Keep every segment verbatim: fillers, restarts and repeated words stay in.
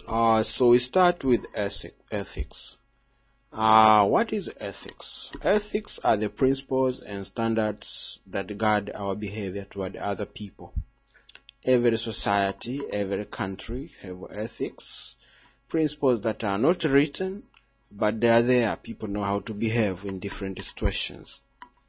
Uh, so we start with ethic, ethics. Uh, what is ethics? Ethics are the principles and standards that guide our behavior toward other people. Every society, every country have ethics, principles that are not written, but they are there. People know how to behave in different situations.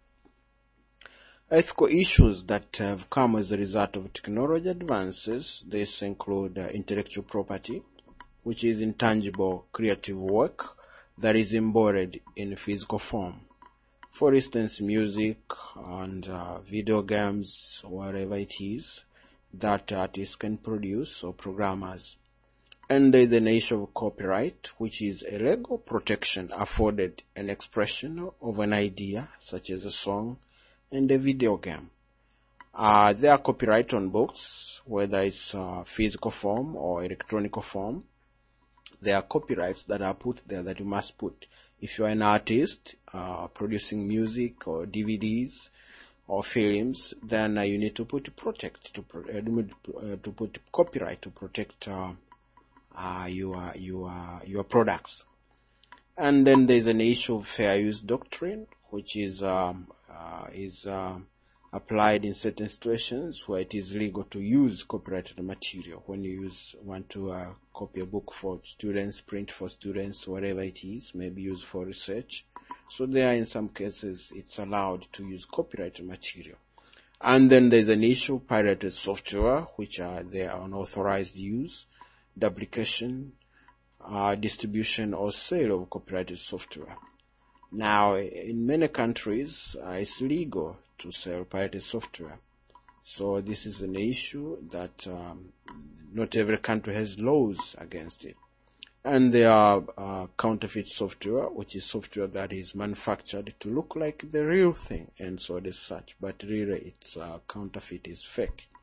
Ethical issues that have come as a result of technology advances, this include uh, intellectual property, which is intangible creative work that is embodied in physical form. For instance, music and uh, video games, whatever it is that artists can produce or programmers. And there is an issue of copyright, which is a legal protection afforded an expression of an idea, such as a song and a video game. Uh, there are copyright on books, whether it's uh, physical form or electronic form. There are copyrights that are put there that you must put. If you are an artist uh, producing music or D V Ds or films, then uh, you need to put protect to pro- uh, to put copyright to protect uh, uh, your your your products. And then there's an issue of fair use doctrine, which is um, uh, is uh, applied in certain situations where it is legal to use copyrighted material. When you use want to uh, copy a book for students, print for students, whatever it is, maybe used for research. So there, in some cases, it's allowed to use copyrighted material. And then there's an issue of pirated software, which are their unauthorized use, duplication, uh, distribution or sale of copyrighted software. Now, in many countries, uh, it's legal to sell pirated software. So this is an issue that um, not every country has laws against it. And there are uh, counterfeit software, which is software that is manufactured to look like the real thing and so as such, but really it's uh, counterfeit is fake.